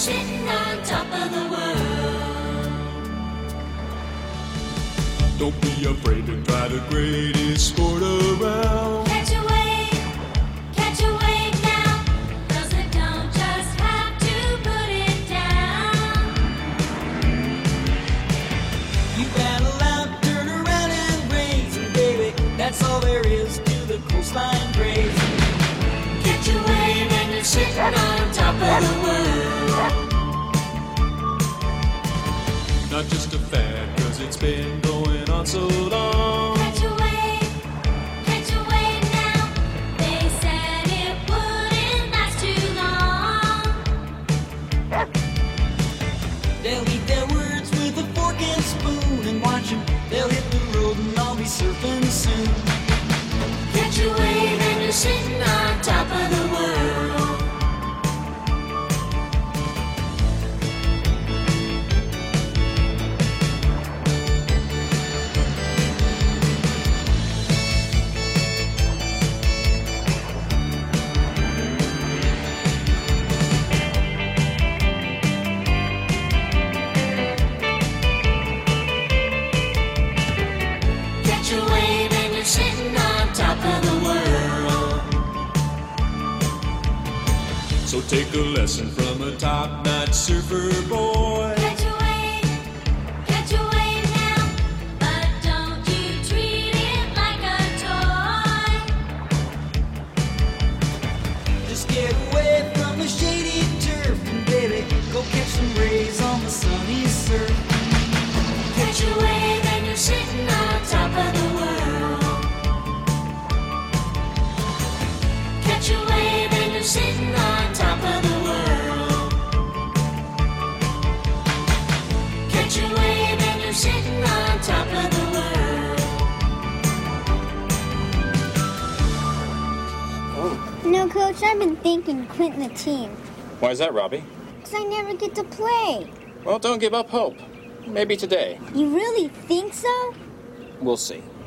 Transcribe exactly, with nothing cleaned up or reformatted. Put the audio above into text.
sitting on top of the world. Don't be afraid to try the greatest sport around. Catch a wave, catch a wave now, 'cause you don't just have to put it down. You paddle out, turn around and raise, and baby, that's all there is to the coastline craze. Catch a wave and you're sitting on top of the world. Not just a fad, 'cause it's been going on so long. Catch a wave, catch a wave now. They said it wouldn't last too long. They'll eat their words with a fork and spoon, and watch them, they'll hit the road and I'll be surfing soon. Catch a wave and you're sitting on top of the world. Catch a wave and you're sitting on top of the world. So take a lesson from a top-notch surfer boy. Catch a wave, catch a wave now, but don't you treat it like a toy. Just get away from the shady turf, and baby, go catch some rays on the sunny surf. Catch a wave and you're sitting on top of the world. Catch a wave and you're sitting on top of the world. Catch a wave and you're sitting on top of the world. No, Coach, I've been thinking quitting the team. Why is that, Robbie? Because I never get to play. Well, don't give up hope. Maybe today. You really think so? We'll see.